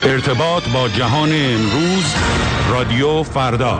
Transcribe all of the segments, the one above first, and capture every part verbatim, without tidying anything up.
ارتباط با جهان امروز، رادیو فردا.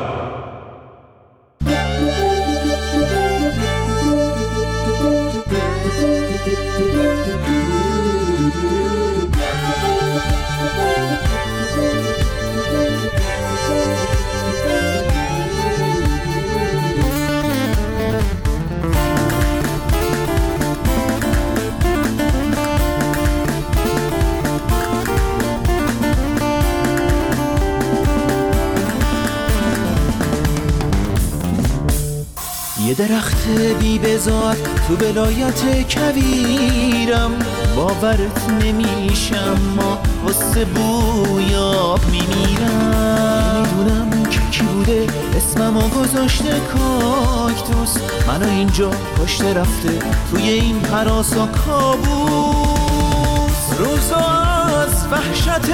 یه درخت بی بزار تو ولایت کویرم، باورت نمیشم ما واسه بویاب میمیرم. میدونم که کی بوده اسممو گذاشته کاکتوس، منو اینجا کشته رفته توی این هراسا کابوس. روزا از وحشت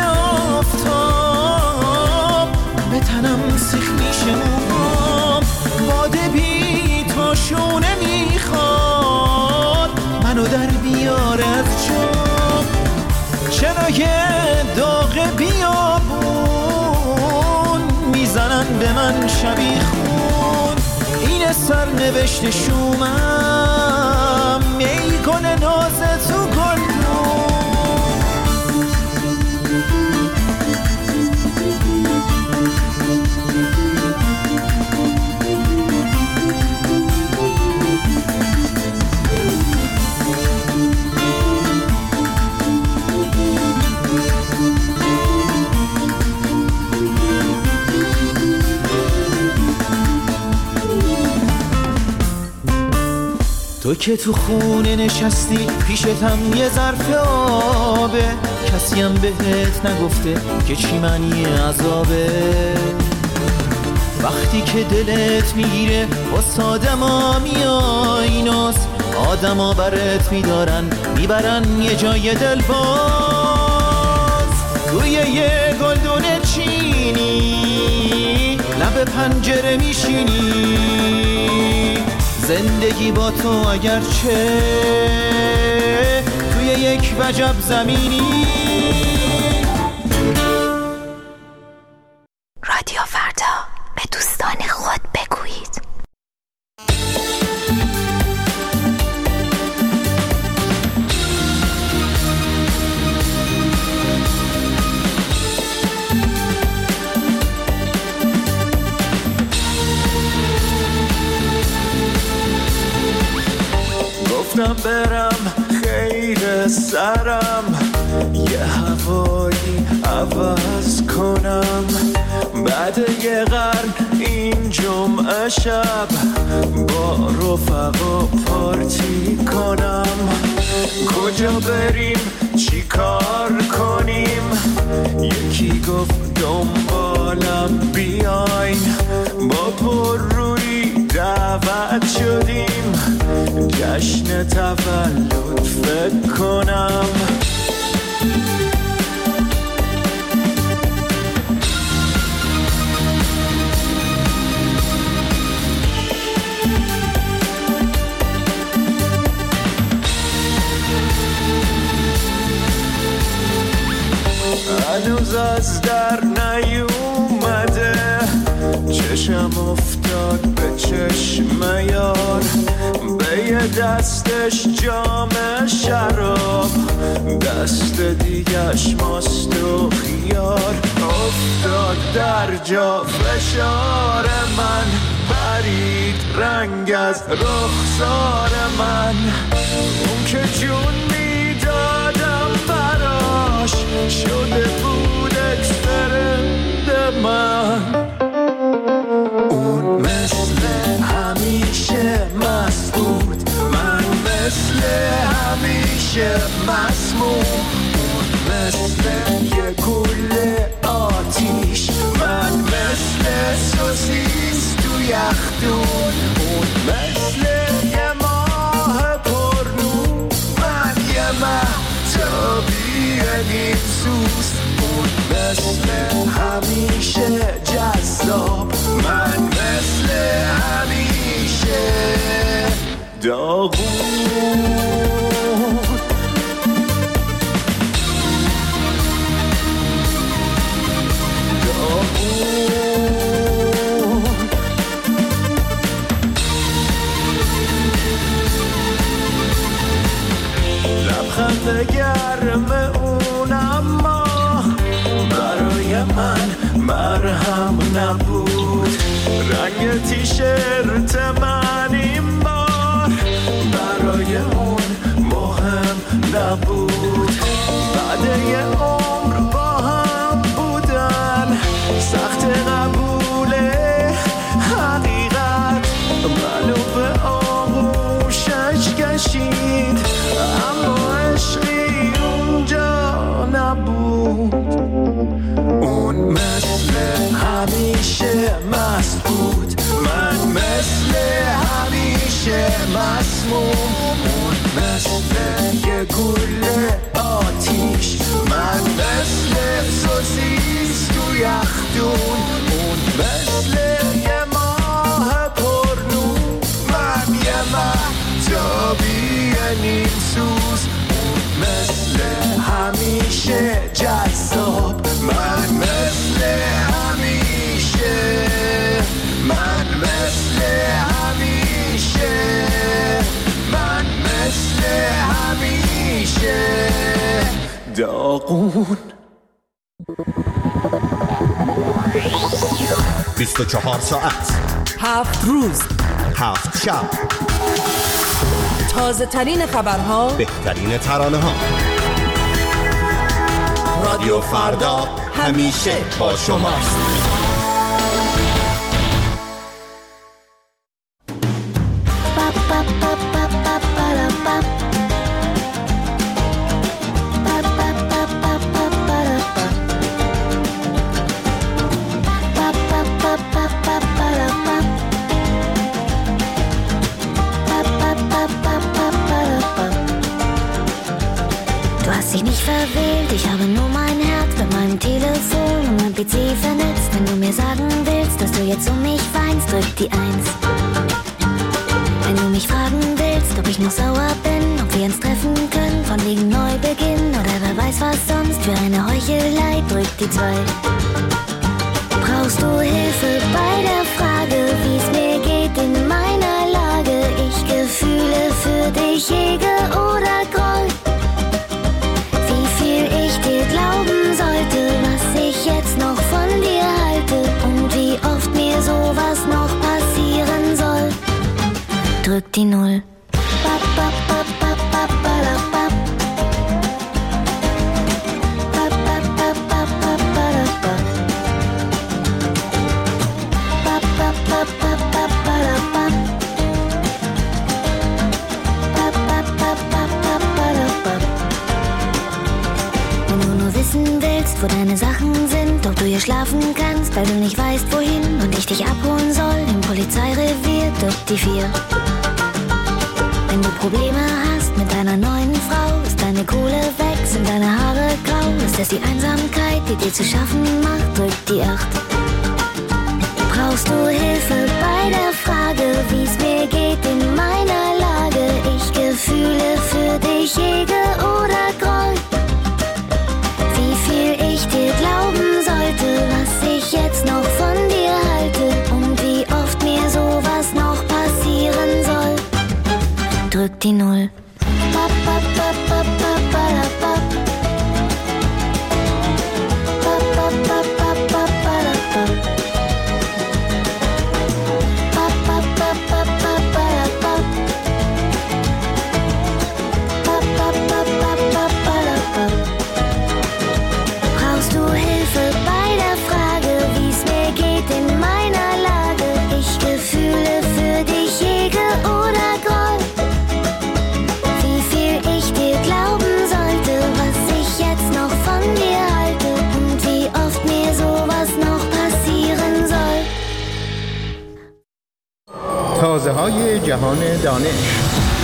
آفتاب به تنم سیخ میشه موهام، باده بی شونه میخواد منو در بیار از جام. چرای داغ بیابون میزنن به من شبیه خون، این سرنوشت شومم میکنه ناز تو گلدون. تو که تو خونه نشستی پیشتم یه ظرف آبه، کسی هم بهت نگفته که چی معنی عذابه. وقتی که دلت میگیره واسه آدما میای ناز، آدما برت میدارن میبرن یه جای دل باز. توی یه گلدون چینی لب پنجره میشینی، زندگی با تو اگرچه توی یک وجب زمینی. رادیو فردا، به دوستان خود بگویید. گفتم برم خیر سرم، یه هوایی عوض کنم، بعد یه قرن این جمعه شب با رفقا پارتی کنم. کجا بریم چی کار کنیم، یکی گفت دنبالم بیاین، با پررویی دعوت شدیم جشن تولد فکر کنم. هنوز از در نیومده، چشم افتاد به چشم یار، به یه دستش جام شراب، دست دیگش ماست و خیار. افتاد در جا فشار من، پرید رنگ از رخسار من، اون که جون میدادم براش شده بود اکسپرند من. اون مثل همیشه مست بود، من مثل همیشه مسموم. اون مثل یه گل آتیش، من مثل سوسیس تو یخدون. اون مثل یه ماه پرنور، من یه مهتابی نیمسوز. اون مثل همیشه جذاب، من مثل همیشه داغون. مرهم نبود. رنگ تیشرت من این بار برای اون مهم نبود. بعد یه عمر با هم بودن سخت قبول حقیقت، منو به آغوشش کشید اما عشقی اونجا نبود. اون مثل همیشه مست بود، من مثل همیشه مسموم. اون مثل یه گوله آتیش، من مثل سوسیس تو یخدون. اون مثل یه ماه پرنور، من یه مهتابی نیم سوز. اون مثل همیشه جذاب، من مثل همیشه، من مثل همیشه، من مثل همیشه داغون. بیست و چهار ساعت، هفت روز، هفت شب، تازه ترین خبرها، بهترین ترانه ها. رادیو فردا همیشه با شماست. Ich habe nur mein Herz mit meinem Telefon und mein P C vernetzt. Wenn du mir sagen willst, dass du jetzt um mich weinst, drück die Eins. Wenn du mich fragen willst, ob ich noch sauer bin, ob wir uns treffen können, von wegen Neubeginn oder wer weiß was sonst für eine Heuchelei, drück die Zwei. Brauchst du Hilfe bei der Frage, wie's mir geht in meiner Lage? Ich Gefühle für dich hege oder groll? Ich dir glauben sollte, was ich jetzt noch von dir halte und wie oft mir sowas noch passieren soll. Drück die Null. Bap, bap, bap, bap, bap, bap, bap. Bap, bap, bap, bap, bap, bap, bap. Bap, bap, bap, bap, bap, bap, bap. Bap, bap, bap, bap, bap, bap, bap. Wenn du nur wissen willst, wo deine Sachen sind, ob du hier schlafen kannst, weil du nicht weißt wohin und ich dich abholen soll im Polizeirevier, drück die Vier. Wenn du Probleme hast mit deiner neuen Frau, ist deine Kohle weg, sind deine Haare grau, ist es die Einsamkeit, die dir zu schaffen macht, drück die Acht. Brauchst du Hilfe bei der Frage, wie's mir geht in meiner Lage? Ich Gefühle für dich hege oder groll? Wie viel ich dir glauben sollte, was ich jetzt noch von dir halte und wie oft mir sowas noch passieren soll. Drück die Null. Bap, bap, bap, bap, bap, bap, bap. Bap, bap, bap, bap, bap, bap, bap. Bap, bap, bap, bap, bap, bap, bap. Bap, bap, bap, bap, bap, bap, bap. Brauchst du Hilfe bei der Frage, wie's mir geht in meiner Lage? Ich Gefühle für dich hege oder groll? Wie viel ich dir glauben sollte, was ich jetzt noch von dir halte und wie oft mir sowas noch passieren soll. تازه های جهان دانش.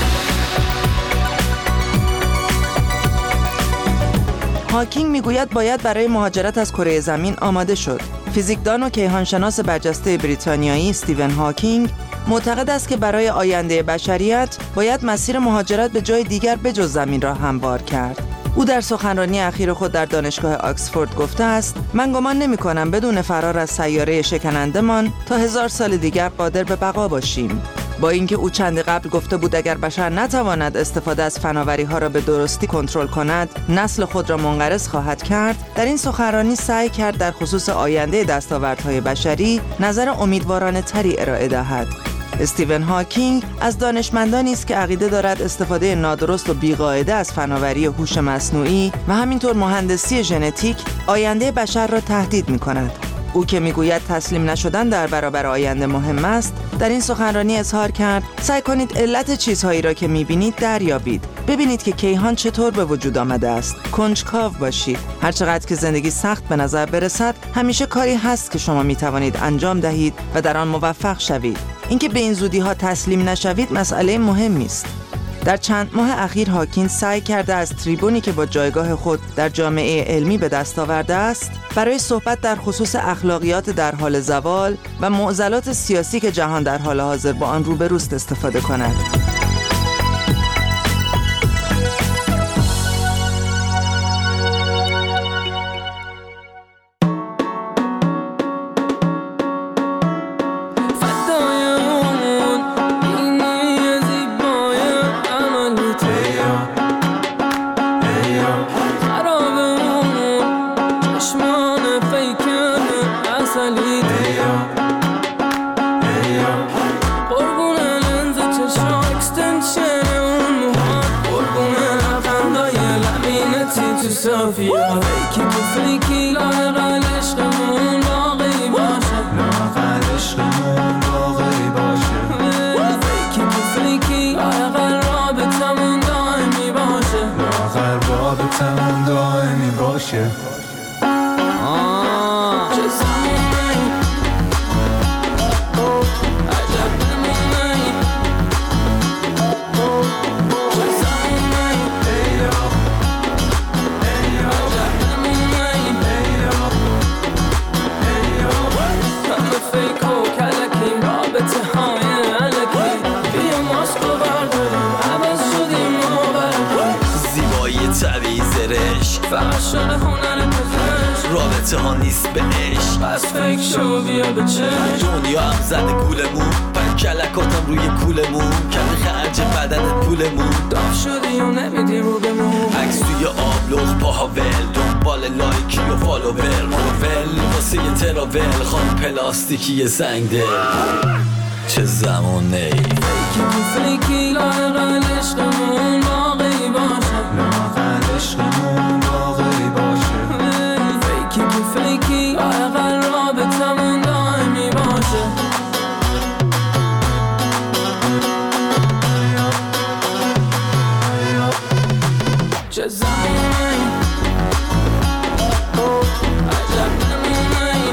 هاکینگ میگوید باید برای مهاجرت از کره زمین آماده شد. فیزیکدان و کیهانشناس برجسته بریتانیایی استیون هاکینگ معتقد است که برای آینده بشریت باید مسیر مهاجرت به جای دیگر بجز زمین را هموار کرد. او در سخنرانی اخیر خود در دانشگاه آکسفورد گفته است: من گمان نمی‌کنم بدون فرار از سیاره شکننده‌مان تا هزار سال دیگر قادر به بقا باشیم. با اینکه او چند قبل گفته بود اگر بشر نتواند استفاده از فناوری‌ها را به درستی کنترل کند، نسل خود را منقرض خواهد کرد، در این سخنرانی سعی کرد در خصوص آینده دستاوردهای بشری نظر امیدوارانه تری ارائه دهد. استیون هاکینگ از دانشمندانی است که عقیده دارد استفاده نادرست و بی‌قاعده از فناوری هوش مصنوعی و همینطور مهندسی ژنتیک آینده بشر را تهدید می‌کند. او که میگوید تسلیم نشدن در برابر آینده مهم است، در این سخنرانی اظهار کرد سعی کنید علت چیزهایی را که میبینید دریابید. ببینید که کیهان چطور به وجود آمده است. کنجکاو باشید. هرچقدر که زندگی سخت به نظر برسد، همیشه کاری هست که شما میتوانید انجام دهید و در آن موفق شوید. اینکه به این زودی ها تسلیم نشوید مسئله مهمی است. در چند ماه اخیر هاکینگ سعی کرده از تریبونی که با جایگاه خود در جامعه علمی به دست آورده است، برای صحبت در خصوص اخلاقیات در حال زوال و معضلات سیاسی که جهان در حال حاضر با آن روبروست استفاده کند. رابطه ها نیست به عشق، پس فکر شو بیا به چشم. دنیا هم زده گولمون، پر کلکاتم روی کولمون، کمی خرج بدنت پولمون، داف شدی و نمیدی رو بمون. عکس توی آبلوغ پاها ول، دنبال لایکی و فالوور، روول واسه یه تراول، خان پلاستیکی زنگ دل. چه زمونه ای فیکی تو فیکی، لاغل عشقمون باقی باشه، لاغل عشقمون باقی باشه. فیکی تو فیکی، لاغل رابطمون دائمی باشه. چه زمونه ای عجب نمونه ای،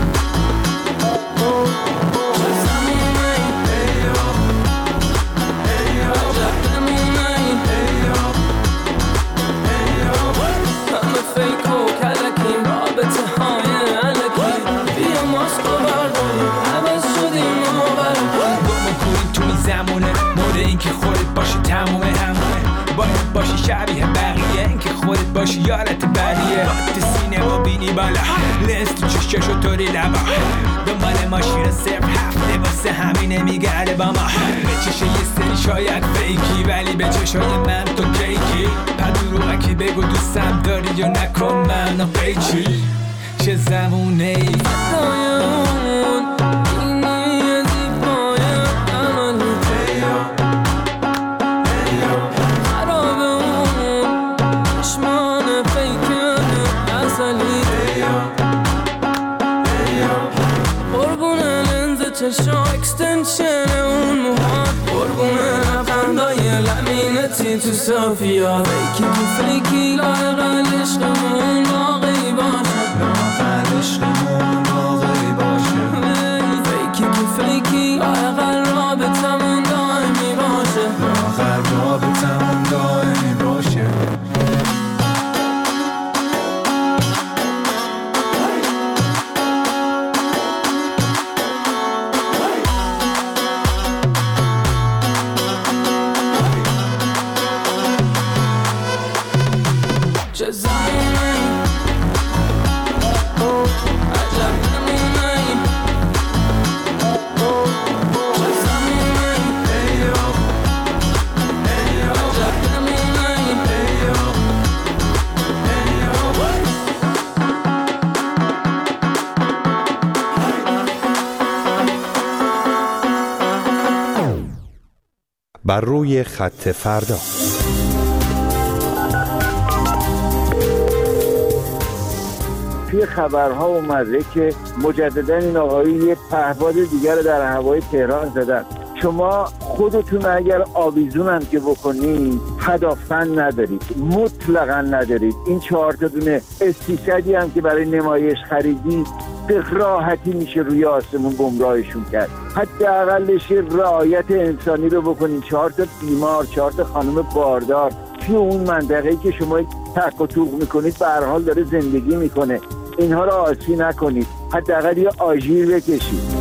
که خودت باشی تموم همونه، باید باشی شبیه بقیه، این که خودت باشی یارت بریه. وقت سینه با بینی بالا، لنز تو چششو طوری لبا، دنبال ماشین صرف هفته واسه همینه میگرده با ما. به چشه یه سری شاید فیکی، ولی به چشای من تو کیکی. پدروغکی بگو دوستم داری یا نکن منو قیچی. چه زمونه ای چشم اکستنشن اون موهات، قربونه لبخندای لمینتی تو صافیات. فیکی تو فیکی، لاغل عشقمون باقی باشه، لاغل عشقمون باقی باشه. فیکی تو فیکی، لاغل رابطمون دائمی باشه، لاغل رابطمون دائمی باشه. Just بر روی خط فردا. توی خبرها اومده که مجددا این آقایی یه پهپاد دیگر در هوای تهران زدن. شما خودتون اگر آویزونم که بکنید پدافند ندارید، مطلقا ندارید. این چهار تا دونه استیصدی هم که برای نمایش خریدید به راحتی میشه روی آسمون گمراهشون کرد. حداقلش رعایت انسانی رو بکنید. چهار تا بیمار، چهار تا خانم باردار توی اون منطقه‌ای که شما تق و توق میکنید به هر حال داره زندگی میکنه. اینها رو آسی نکنید، حداقل یه آژیر بکشید.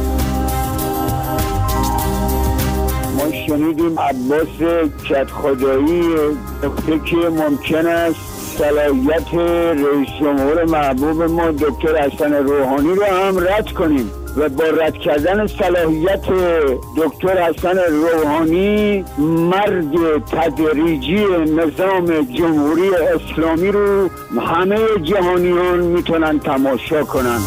ما شنیدیم عباس کدخدایی گفته که ممکن است صلاحیت رئیس جمهور محبوب ما دکتر حسن روحانی رو هم رد کنیم و با رد کردن صلاحیت دکتر حسن روحانی مرگ تدریجی نظام جمهوری اسلامی رو همه جهانیان میتونن تماشا کنن.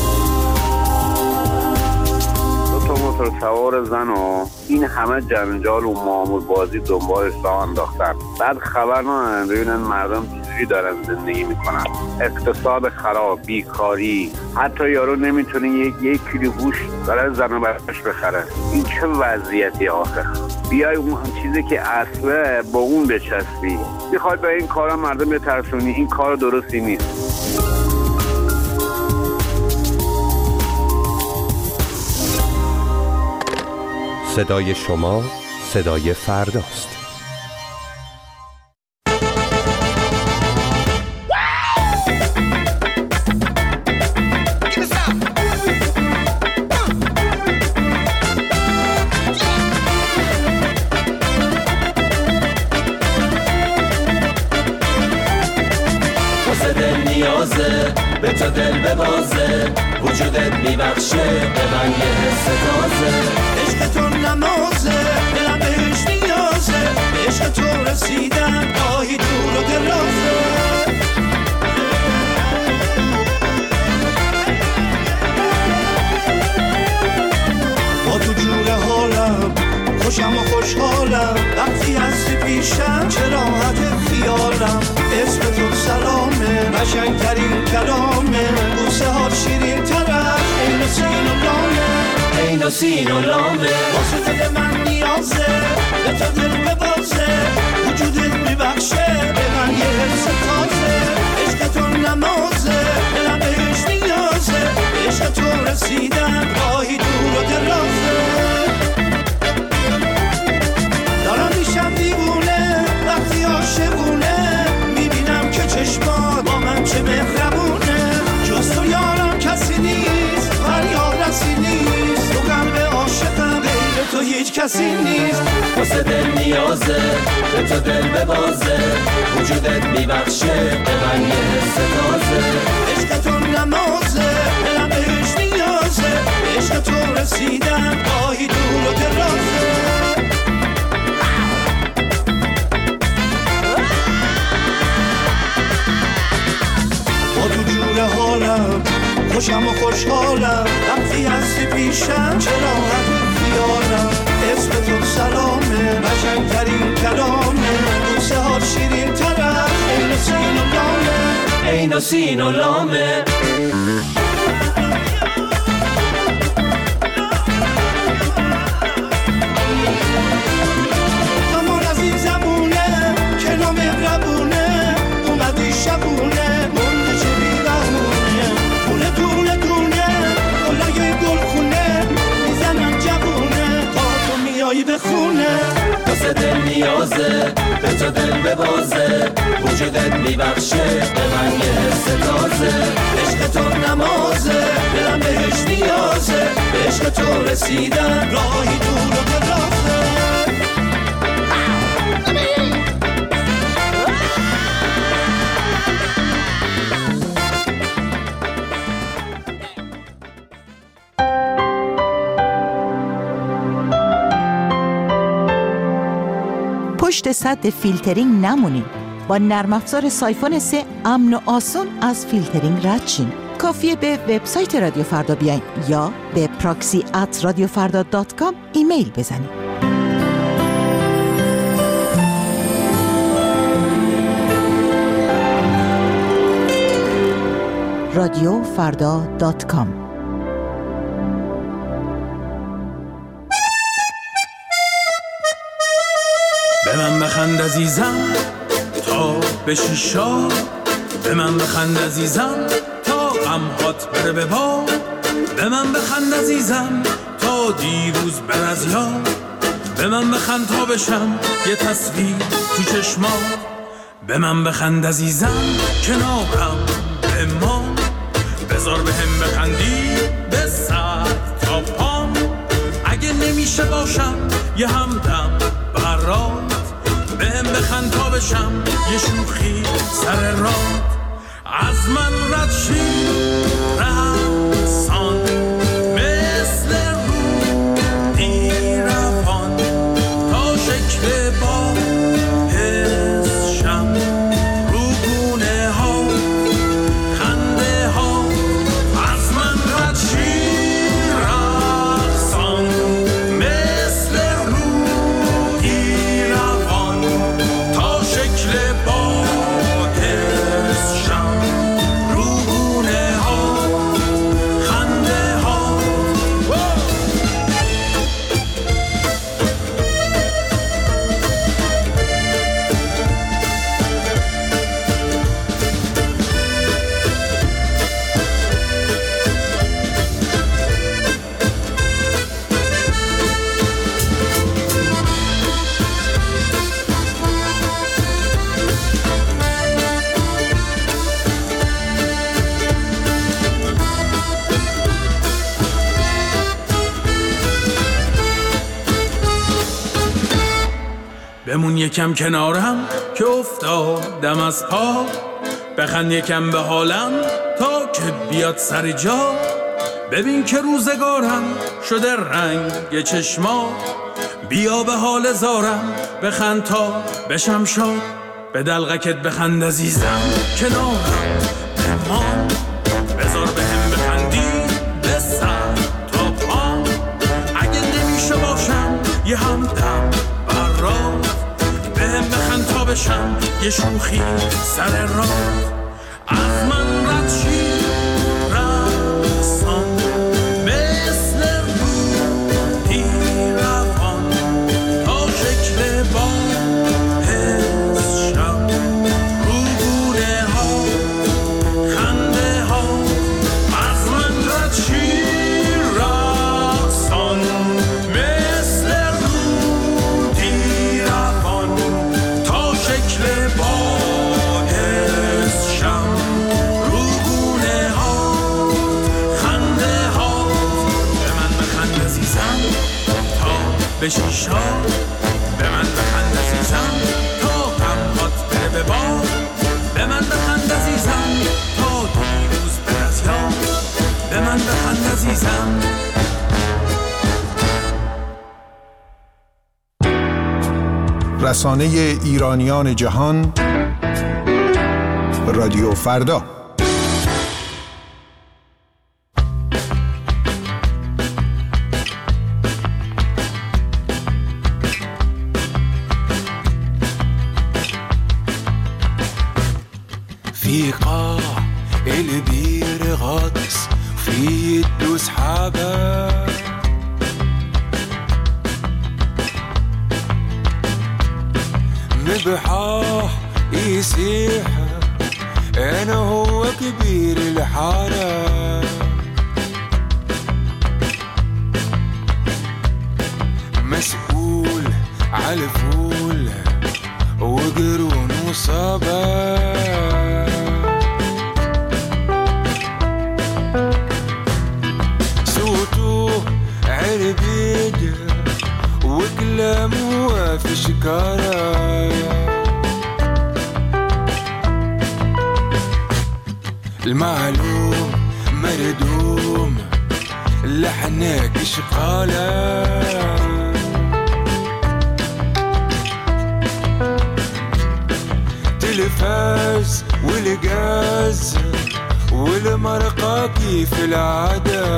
موتور سوار زن و این همه جنجال و مامور بازی دنبالش راه انداختن، بعد خبر ندارن ببینن مردم چجوری دارن زندگی میکنن. اقتصاد خراب، بیکاری، حتی یارو نمیتونه یک یک کیلو گوشت برای زن و بچه‌ش بخره. این چه وضعیتی آخه؟ بیای اون چیزی که اصله با اون بچسبی، میخواد با این کارا مردم بترسونی. این کار درستی نیست. صدای شما صدای فرداست. واسه دل نیازه به تو دل ببازه، وجودت میبخشه به من یه حس تازه. عشق تو نمازه دلم بهش نیازه، عشق تو رسیدم گاهی دور و درازه. با تو جور حالم خوشم و خوشحالم، وقتی هستی پیشم چه راحت خیالم. اسم تو سلامه قشنگترین کلامه، بوسه ها شیرین ترم عین و سین و لامه، عین و سین و لامه. واسه دل من نیازه به تو دل ببازه، وجودت میبخشه به من یه حس تازه. عشق تو نمازه دلم بهش نیازه، عشق تو رسیدم گاهی دور و درازه. دارم میشم دیوونه وقتی عاشقونه، میبینم که چشمات با من چه مهربونه. جز تو یارم کسی نیست، فریاد رسی نیست، تو قلب عاشقم غیر تو هیچ کسی نیست. واسه دل نیازه به تو دل ببازه، وجودت میبخشه به من یه حس تازه. عشق تو نمازه دلم بهش نیازه، عشق تو رسیدم گاهی دور و درازه. حالم خوشم و خوشحالم، وقتی هستی پیشم چه راحت خیالم. اسم تو سلامه قشنگترین کلامه، بوسه ها شیرین ترم عین و سین و لامه، عین و سین و لامه. اما عزیزمونه که نام ربونه اومدی شبونه، مونده چه بیرهونه، دونه دونه دونه گلای گلخونه میزنن جوونه تا تو میایی به خونه. واسه دل نیازه به تو دل ببازه، وجودت میبخشه به من یه حس تازه. عشق تو نمازه دلم بهش نیازه، به عشق تو رسیدم راهی دور و درازه. پشت سد فیلترینگ نمونید. با نرم افزار سایفون سه امن و آسان از فیلترینگ رد شین. کافیه به وبسایت رادیو فردا بیاین یا به پراکسی ات رادیو فردا دات کام ایمیل بزنید. رادیو فردا دات کام. به من بخند عزیزم تا بشی شاد، به من بخند عزیزم تا غم‌هات بره به باد، به من بخند عزیزم تا دیروز بر از یاد، به من بخند تا بشم یه تصویر تو چشمات، به من بخند عزیزم کنارم به ما، بذار به هم بخندی به سر تا پام، اگه نمیشه باشم یه همدم برات، به هم بخند تا بشم یه شوخی سر راه، از من رد شی رقصان مثل رودی روان، تا شکل با حسشم رو گونه ها خنده ها، از من رد شی رقصان مثل رودی روان، تا شکل با حسشم رو گونه ها خنده ها. بمون یکم کنارم که افتادم از پا، بخند یکم به حالم تا که بیاد سر جا، ببین که روزگارم شده رنگ چشما، بیا به حال زارم بخند تا بشم شاد، به دلغکت بخند عزیزم کنارم بمان، بذار به هم بخندی به سر تا پام، اگه نمیشه باشم یه همدم برات، به هم بخند تا بشم یه شوخی سر راه، از من رد شی رقصان مثل رودی روان، تا شکل با حسشم رو گونه ها خنده ها، از من رد شی رقصان مثل رودی روان، تا شکل با حسشم رو گونه ها خنده ها، به من بخند عزیزم تا بشی شاد، به من بخند عزیزم تا غم‌هات بره به باد، به من بخند عزیزم تا دیروز بر از یاد، به من بخند عزیزم. رسانه ایرانیان جهان رادیو فردا. في قاع البير غطس في يده سحابة، مبحاح يسيح انا هو كبير الحارة، مسؤول عالفول وقرون وصابة، صوته عربيد وكلامه في شكارة، المعلوم مردوم لحنك شقالة، تلفاز والغاز والمرقة كيف العادة،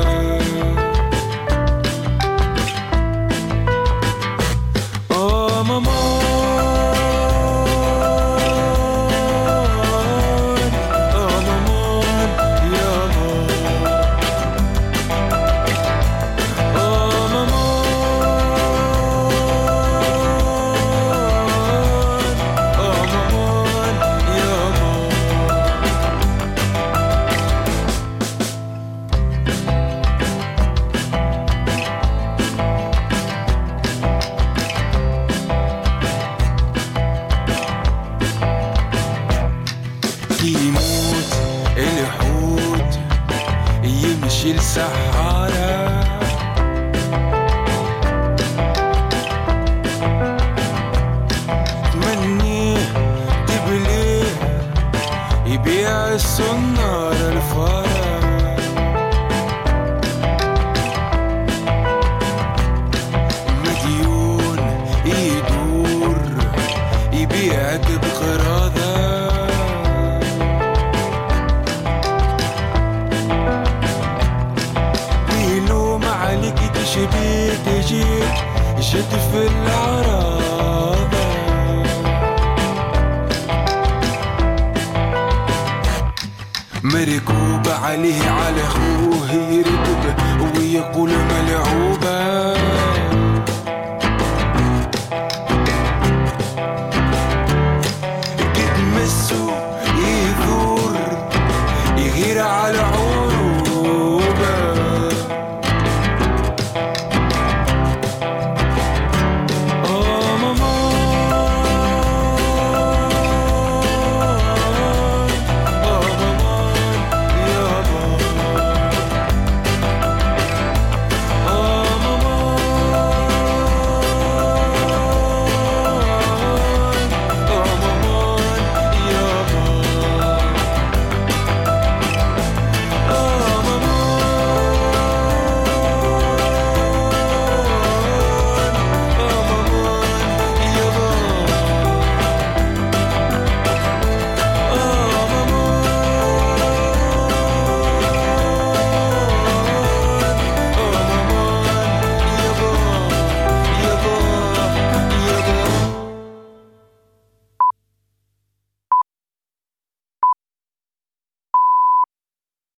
آه ماما آه ماما يا يشيل سحارة تمنيه تبليه يبيع السنار الفارة يبيعك بقراضة بيلوم عليك تشبيه تجيك شتف العراضة مركوب عليه على اخوه يركب ويقول ملعوبة يثور يغير على عود